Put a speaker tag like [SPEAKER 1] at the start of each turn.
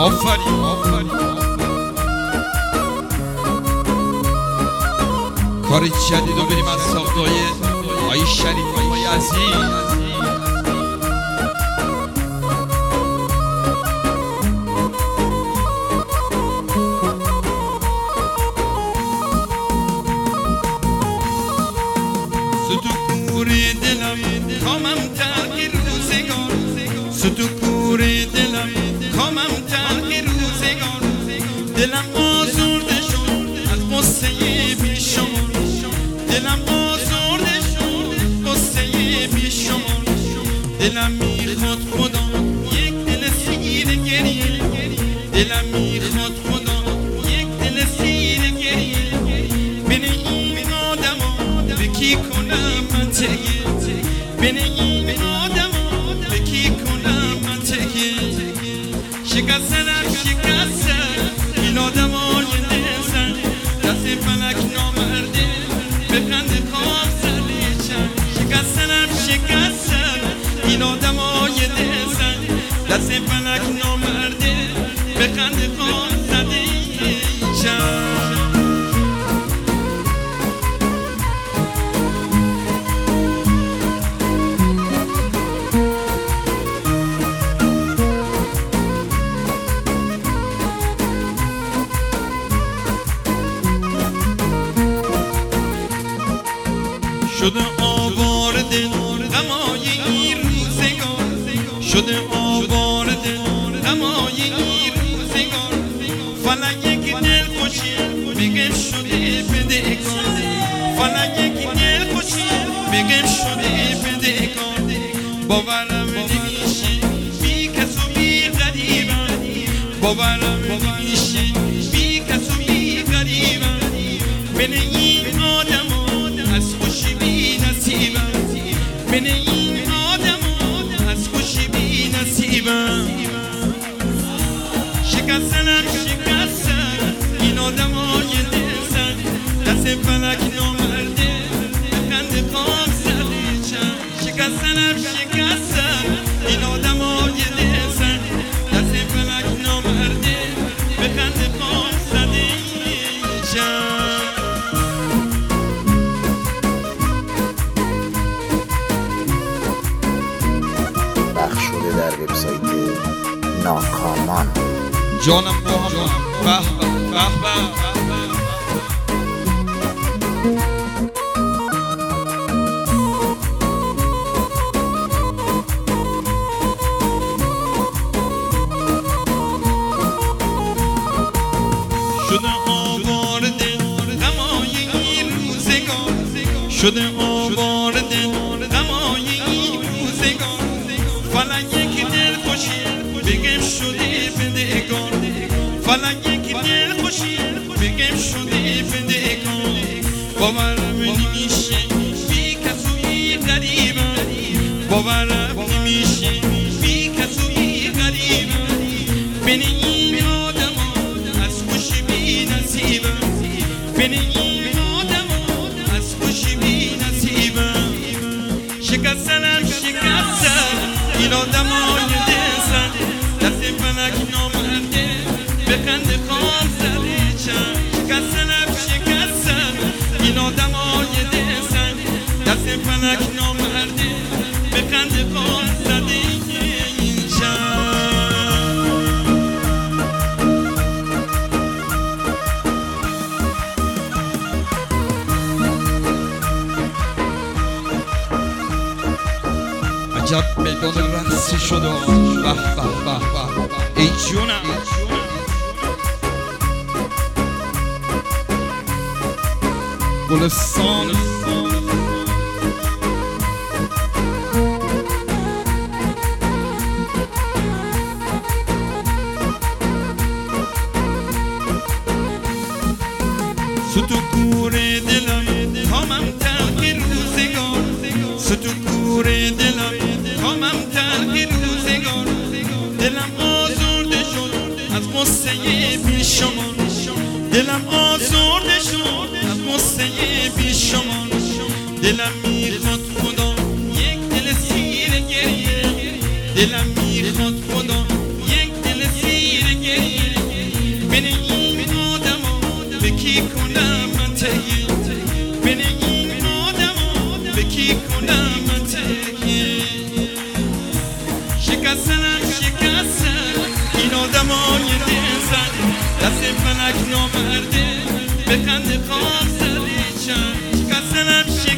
[SPEAKER 1] آفرین کار جدید رو بریم از ساختای آی شریف آی عزیز.
[SPEAKER 2] کامم تغییر روزگار ستو کور دلم کامم تغییر روزگار دلم آزرده شد از قصه بیشمار دلم آزرده شد قصه بیشمار دلم میخواد خدا یک دل سیر گریه دلم میخواد خدا یک دل سیر گریه بین این آدم ها به کی کنم من تگه بین این آدم ها به کی کنم من تگه شکستنم شکستن این آدم های نزن دست فلک نامرده به قند خواب زده چند شکستنم شکستن این آدم های نزن دست فلک نامرده به قند خواب زده چند شده آوار دل غمای این روزگار شده آوار دل غمای این روزگار فلک یک دل خوشی بگم شده بدهکار فلک یک دل خوشی بگم شده بدهکار باورم نمیشه بی کس و بی غریبم باورم نمیشه بی کس و بی غریبم بین این آدم از خوشی بی نصیبم بین این آدم از خوشی بی نصیبم شکستنم شکستن این آدم های دلزن دست فلک نامرده به قند خواب زده چند شکستنم شکستن این آدم های دلزن دست فلک نامرده به قند خواب زده چند
[SPEAKER 3] در وبسایت ناکامان
[SPEAKER 1] جانم محمد به به
[SPEAKER 2] شده آوار دل غمای این روزگار شده آوار دل غمای این روزگار فلک یک دل خوشی بگم شده بدهکار فلک یک دل خوشی بگم شده بدهکار باورم نمیشه بی کس و بی غریبم باورم نمیشه بی کس و بی غریبم بین این آدم از خوشی بی نصیبم بین این آدم از خوشی بی نصیبم شکستنم شکستن این آدم های دلزن دست فلک نامرده به قند خواب زده چند شکستنم شکستن این آدم های دلزن دست فلک نامرده به قند خواب زده چند
[SPEAKER 1] عجب میدان رقصی شده به به به به ای جونم گلستان
[SPEAKER 2] ستو کور دلم کامم تغییر روزگار ستو کور دلم کامم تغییر روزگار دلم آزرده شد از قصه بیشمار دلم آزرده شد از قصه بیشمار دلم میخواد خدا یک دل سیر گریه دلم میخواد خدا یک دل سیر گریه شکستنم شکستن این آدمای دزن دست فلک نامرده به خنده خواب زدی چند شکستنم